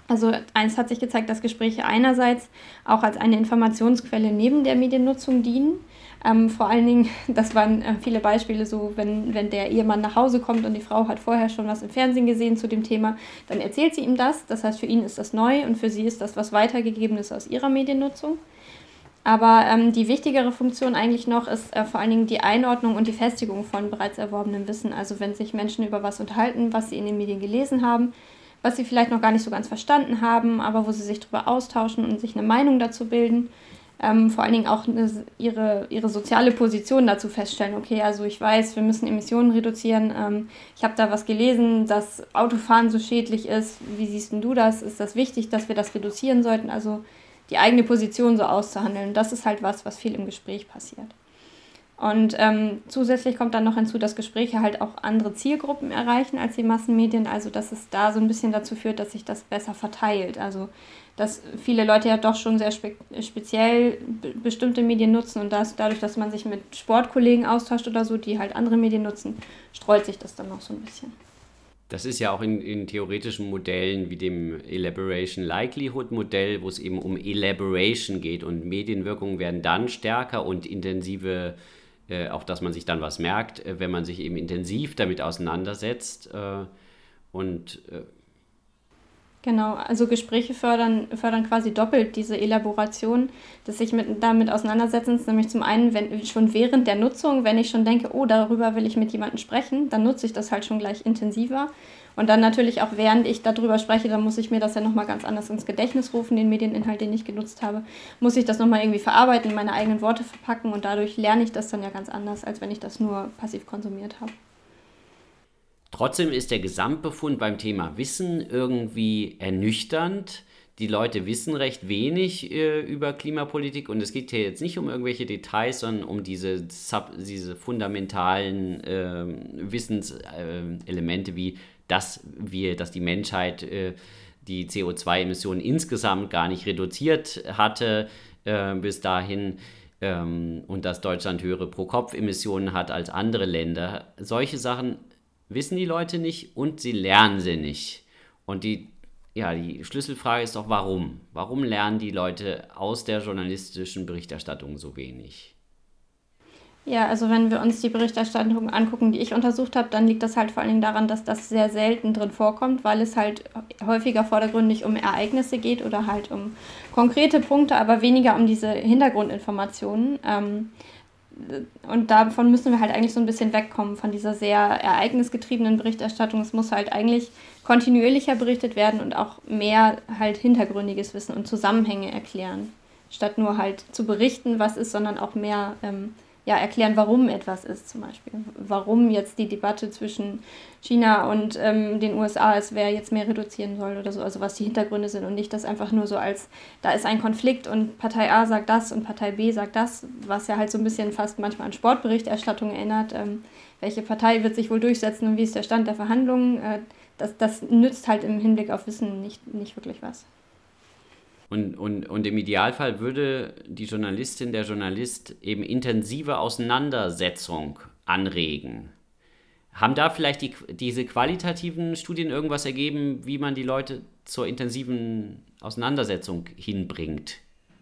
Also eins hat sich gezeigt, dass Gespräche einerseits auch als eine Informationsquelle neben der Mediennutzung dienen. Vor allen Dingen, das waren viele Beispiele so, wenn der Ehemann nach Hause kommt und die Frau hat vorher schon was im Fernsehen gesehen zu dem Thema, dann erzählt sie ihm das. Das heißt, für ihn ist das neu und für sie ist das was Weitergegebenes aus ihrer Mediennutzung. Aber die wichtigere Funktion eigentlich noch ist vor allen Dingen die Einordnung und die Festigung von bereits erworbenem Wissen. Also wenn sich Menschen über was unterhalten, was sie in den Medien gelesen haben, was sie vielleicht noch gar nicht so ganz verstanden haben, aber wo sie sich darüber austauschen und sich eine Meinung dazu bilden. Vor allen Dingen auch ihre soziale Position dazu feststellen. Okay, also ich weiß, wir müssen Emissionen reduzieren. Ich habe da was gelesen, dass Autofahren so schädlich ist. Wie siehst denn du das? Ist das wichtig, dass wir das reduzieren sollten? Also die eigene Position so auszuhandeln. Das ist halt was viel im Gespräch passiert. Und zusätzlich kommt dann noch hinzu, dass Gespräche halt auch andere Zielgruppen erreichen als die Massenmedien. Also dass es da so ein bisschen dazu führt, dass sich das besser verteilt. Also dass viele Leute ja doch schon sehr speziell bestimmte Medien nutzen und dadurch, dass man sich mit Sportkollegen austauscht oder so, die halt andere Medien nutzen, streut sich das dann noch so ein bisschen. Das ist ja auch in theoretischen Modellen wie dem Elaboration-Likelihood-Modell, wo es eben um Elaboration geht und Medienwirkungen werden dann stärker und intensive, auch dass man sich dann was merkt, wenn man sich eben intensiv damit auseinandersetzt Genau, also Gespräche fördern quasi doppelt diese Elaboration, dass sich damit auseinandersetzen, nämlich zum einen, wenn schon während der Nutzung, wenn ich schon denke, oh, darüber will ich mit jemandem sprechen, dann nutze ich das halt schon gleich intensiver. Und dann natürlich auch, während ich darüber spreche, dann muss ich mir das ja nochmal ganz anders ins Gedächtnis rufen, den Medieninhalt, den ich genutzt habe, muss ich das nochmal irgendwie verarbeiten, in meine eigenen Worte verpacken und dadurch lerne ich das dann ja ganz anders, als wenn ich das nur passiv konsumiert habe. Trotzdem ist der Gesamtbefund beim Thema Wissen irgendwie ernüchternd. Die Leute wissen recht wenig über Klimapolitik und es geht hier jetzt nicht um irgendwelche Details, sondern um diese fundamentalen Wissenselemente wie, dass die Menschheit die CO2-Emissionen insgesamt gar nicht reduziert hatte bis dahin und dass Deutschland höhere Pro-Kopf-Emissionen hat als andere Länder. Solche Sachen wissen die Leute nicht und sie lernen sie nicht. Und die Schlüsselfrage ist doch, warum? Warum lernen die Leute aus der journalistischen Berichterstattung so wenig? Ja, also wenn wir uns die Berichterstattung angucken, die ich untersucht habe, dann liegt das halt vor allen Dingen daran, dass das sehr selten drin vorkommt, weil es halt häufiger vordergründig um Ereignisse geht oder halt um konkrete Punkte, aber weniger um diese Hintergrundinformationen. Und davon müssen wir halt eigentlich so ein bisschen wegkommen, von dieser sehr ereignisgetriebenen Berichterstattung. Es muss halt eigentlich kontinuierlicher berichtet werden und auch mehr halt hintergründiges Wissen und Zusammenhänge erklären. Statt nur halt zu berichten, was ist, sondern auch mehr erklären, warum etwas ist zum Beispiel. Warum jetzt die Debatte zwischen China und den USA ist, wer jetzt mehr reduzieren soll oder so, also was die Hintergründe sind und nicht das einfach nur so als, da ist ein Konflikt und Partei A sagt das und Partei B sagt das, was ja halt so ein bisschen fast manchmal an Sportberichterstattung erinnert. Welche Partei wird sich wohl durchsetzen und wie ist der Stand der Verhandlungen? Das nützt halt im Hinblick auf Wissen nicht wirklich was. Und im Idealfall würde die Journalistin, der Journalist eben intensive Auseinandersetzung anregen. Haben da vielleicht diese qualitativen Studien irgendwas ergeben, wie man die Leute zur intensiven Auseinandersetzung hinbringt?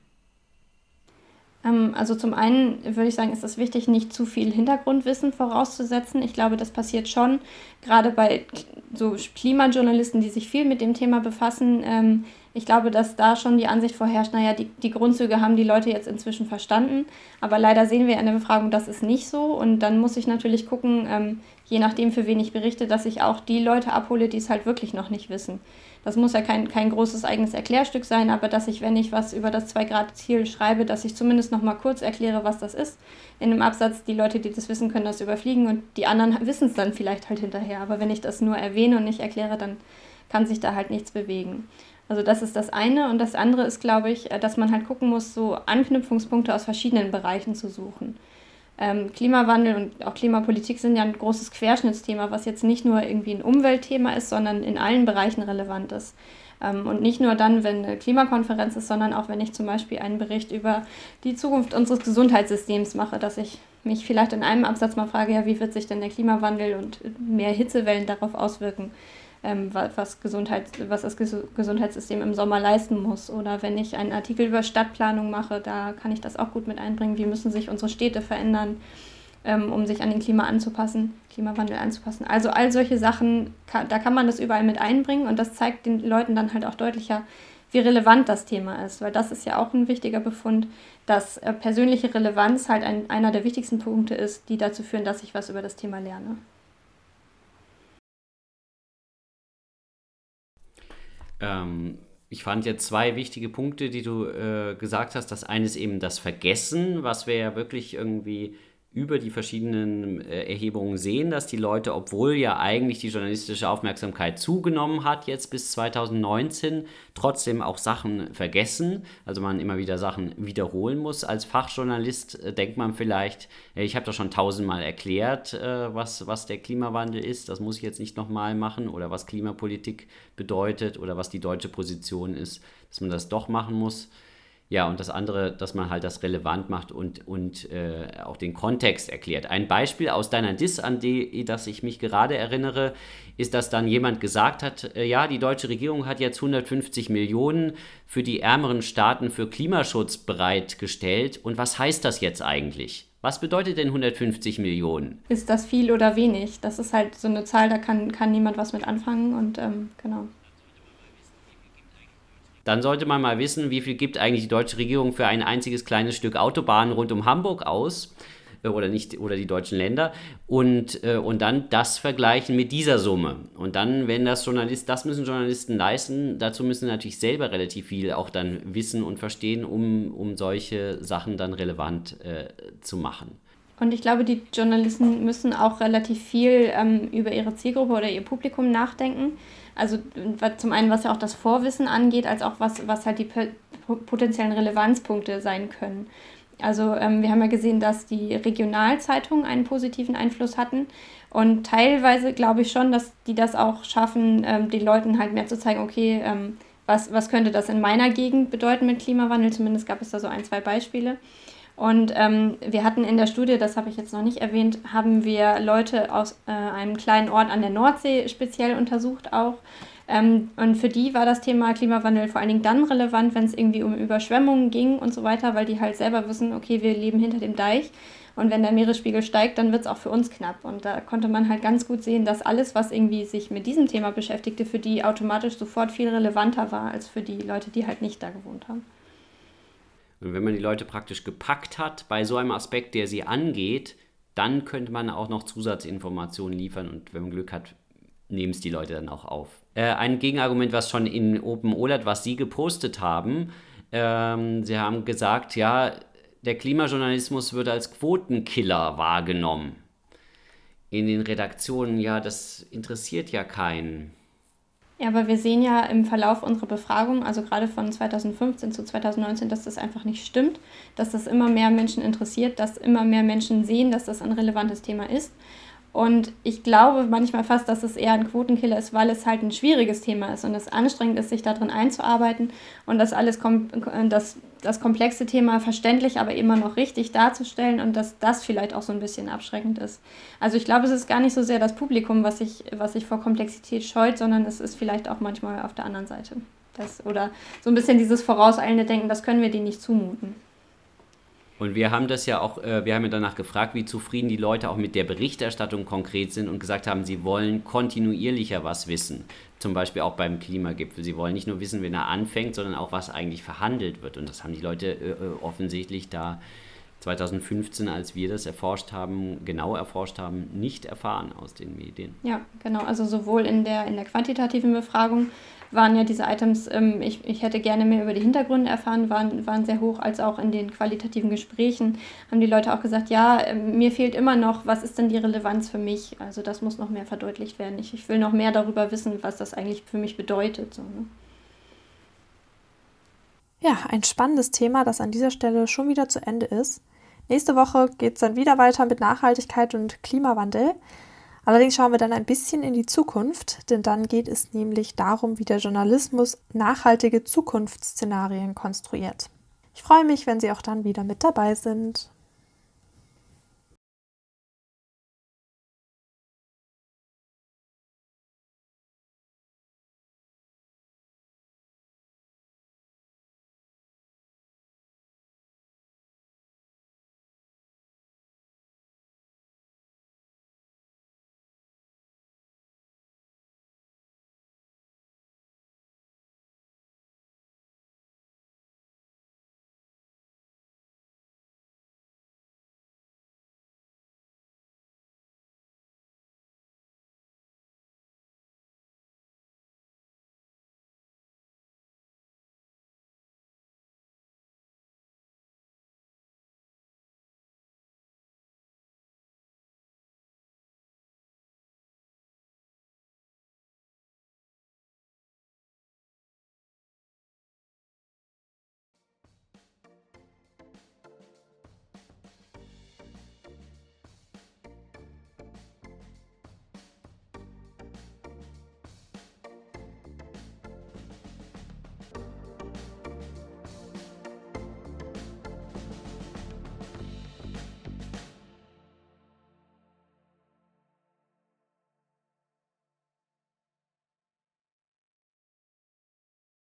Also zum einen würde ich sagen, ist es wichtig, nicht zu viel Hintergrundwissen vorauszusetzen. Ich glaube, das passiert schon, gerade bei so Klimajournalisten, die sich viel mit dem Thema befassen. Ich glaube, dass da schon die Ansicht vorherrscht, naja, die Grundzüge haben die Leute jetzt inzwischen verstanden, aber leider sehen wir in der Befragung, das ist nicht so und dann muss ich natürlich gucken, je nachdem, für wen ich berichte, dass ich auch die Leute abhole, die es halt wirklich noch nicht wissen. Das muss ja kein großes eigenes Erklärstück sein, aber dass ich, wenn ich was über das 2-Grad-Ziel schreibe, dass ich zumindest noch mal kurz erkläre, was das ist. In einem Absatz, die Leute, die das wissen, können das überfliegen und die anderen wissen es dann vielleicht halt hinterher. Aber wenn ich das nur erwähne und nicht erkläre, dann kann sich da halt nichts bewegen. Also das ist das eine. Und das andere ist, glaube ich, dass man halt gucken muss, so Anknüpfungspunkte aus verschiedenen Bereichen zu suchen. Klimawandel und auch Klimapolitik sind ja ein großes Querschnittsthema, was jetzt nicht nur irgendwie ein Umweltthema ist, sondern in allen Bereichen relevant ist. Und nicht nur dann, wenn eine Klimakonferenz ist, sondern auch, wenn ich zum Beispiel einen Bericht über die Zukunft unseres Gesundheitssystems mache, dass ich mich vielleicht in einem Absatz mal frage, ja, wie wird sich denn der Klimawandel und mehr Hitzewellen darauf auswirken? was das Gesundheitssystem im Sommer leisten muss. Oder wenn ich einen Artikel über Stadtplanung mache, da kann ich das auch gut mit einbringen. Wie müssen sich unsere Städte verändern, um sich an den Klimawandel anzupassen. Also all solche Sachen, da kann man das überall mit einbringen und das zeigt den Leuten dann halt auch deutlicher, wie relevant das Thema ist. Weil das ist ja auch ein wichtiger Befund, dass persönliche Relevanz halt einer der wichtigsten Punkte ist, die dazu führen, dass ich was über das Thema lerne. Ich fand jetzt 2 wichtige Punkte, die du gesagt hast. Das eine ist eben das Vergessen, was wir ja wirklich irgendwie über die verschiedenen Erhebungen sehen, dass die Leute, obwohl ja eigentlich die journalistische Aufmerksamkeit zugenommen hat, jetzt bis 2019, trotzdem auch Sachen vergessen. Also man immer wieder Sachen wiederholen muss. Als Fachjournalist denkt man vielleicht, ich habe doch schon 1000-mal erklärt, was der Klimawandel ist. Das muss ich jetzt nicht nochmal machen oder was Klimapolitik bedeutet oder was die deutsche Position ist, dass man das doch machen muss. Ja, und das andere, dass man halt das relevant macht und auch den Kontext erklärt. Ein Beispiel aus deiner Diss, an das ich mich gerade erinnere, ist, dass dann jemand gesagt hat, ja, die deutsche Regierung hat jetzt 150 Millionen für die ärmeren Staaten für Klimaschutz bereitgestellt. Und was heißt das jetzt eigentlich? Was bedeutet denn 150 Millionen? Ist das viel oder wenig? Das ist halt so eine Zahl, da kann niemand was mit anfangen und genau. Dann sollte man mal wissen, wie viel gibt eigentlich die deutsche Regierung für ein einziges kleines Stück Autobahn rund um Hamburg aus oder die deutschen Länder und dann das vergleichen mit dieser Summe. Und dann, wenn das müssen Journalisten leisten, dazu müssen sie natürlich selber relativ viel auch dann wissen und verstehen, um solche Sachen dann relevant zu machen. Und ich glaube, die Journalisten müssen auch relativ viel über ihre Zielgruppe oder ihr Publikum nachdenken. Also zum einen, was ja auch das Vorwissen angeht, als auch was halt die potenziellen Relevanzpunkte sein können. Also wir haben ja gesehen, dass die Regionalzeitungen einen positiven Einfluss hatten und teilweise glaube ich schon, dass die das auch schaffen, den Leuten halt mehr zu zeigen, okay, was könnte das in meiner Gegend bedeuten mit Klimawandel? Zumindest gab es da so 1, 2 Beispiele. Und wir hatten in der Studie, das habe ich jetzt noch nicht erwähnt, haben wir Leute aus einem kleinen Ort an der Nordsee speziell untersucht auch. Und für die war das Thema Klimawandel vor allen Dingen dann relevant, wenn es irgendwie um Überschwemmungen ging und so weiter, weil die halt selber wissen, okay, wir leben hinter dem Deich und wenn der Meeresspiegel steigt, dann wird es auch für uns knapp. Und da konnte man halt ganz gut sehen, dass alles, was irgendwie sich mit diesem Thema beschäftigte, für die automatisch sofort viel relevanter war, als für die Leute, die halt nicht da gewohnt haben. Und wenn man die Leute praktisch gepackt hat bei so einem Aspekt, der sie angeht, dann könnte man auch noch Zusatzinformationen liefern und wenn man Glück hat, nehmen es die Leute dann auch auf. Ein Gegenargument, was schon in Open OLAT, was Sie gepostet haben, Sie haben gesagt, ja, der Klimajournalismus wird als Quotenkiller wahrgenommen. In den Redaktionen, ja, das interessiert ja keinen. Ja, aber wir sehen ja im Verlauf unserer Befragung, also gerade von 2015 zu 2019, dass das einfach nicht stimmt, dass das immer mehr Menschen interessiert, dass immer mehr Menschen sehen, dass das ein relevantes Thema ist. Und ich glaube manchmal fast, dass es eher ein Quotenkiller ist, weil es halt ein schwieriges Thema ist und es anstrengend ist, sich da drin einzuarbeiten und das komplexe Thema verständlich, aber immer noch richtig darzustellen und dass das vielleicht auch so ein bisschen abschreckend ist. Also ich glaube, es ist gar nicht so sehr das Publikum, was sich vor Komplexität scheut, sondern es ist vielleicht auch manchmal auf der anderen Seite. Oder so ein bisschen dieses vorauseilende Denken, das können wir denen nicht zumuten. Und wir haben das ja auch, wir haben ja danach gefragt, wie zufrieden die Leute auch mit der Berichterstattung konkret sind und gesagt haben, sie wollen kontinuierlicher was wissen. Zum Beispiel auch beim Klimagipfel. Sie wollen nicht nur wissen, wenn er anfängt, sondern auch, was eigentlich verhandelt wird. Und das haben die Leute offensichtlich da 2015, als wir das genau erforscht haben, nicht erfahren aus den Medien. Ja, genau. Also sowohl in der quantitativen Befragung waren ja diese Items, ich hätte gerne mehr über die Hintergründe erfahren, waren sehr hoch, als auch in den qualitativen Gesprächen haben die Leute auch gesagt, ja, mir fehlt immer noch, was ist denn die Relevanz für mich? Also das muss noch mehr verdeutlicht werden. Ich will noch mehr darüber wissen, was das eigentlich für mich bedeutet. So, ne? Ja, ein spannendes Thema, das an dieser Stelle schon wieder zu Ende ist. Nächste Woche geht es dann wieder weiter mit Nachhaltigkeit und Klimawandel. Allerdings schauen wir dann ein bisschen in die Zukunft, denn dann geht es nämlich darum, wie der Journalismus nachhaltige Zukunftsszenarien konstruiert. Ich freue mich, wenn Sie auch dann wieder mit dabei sind.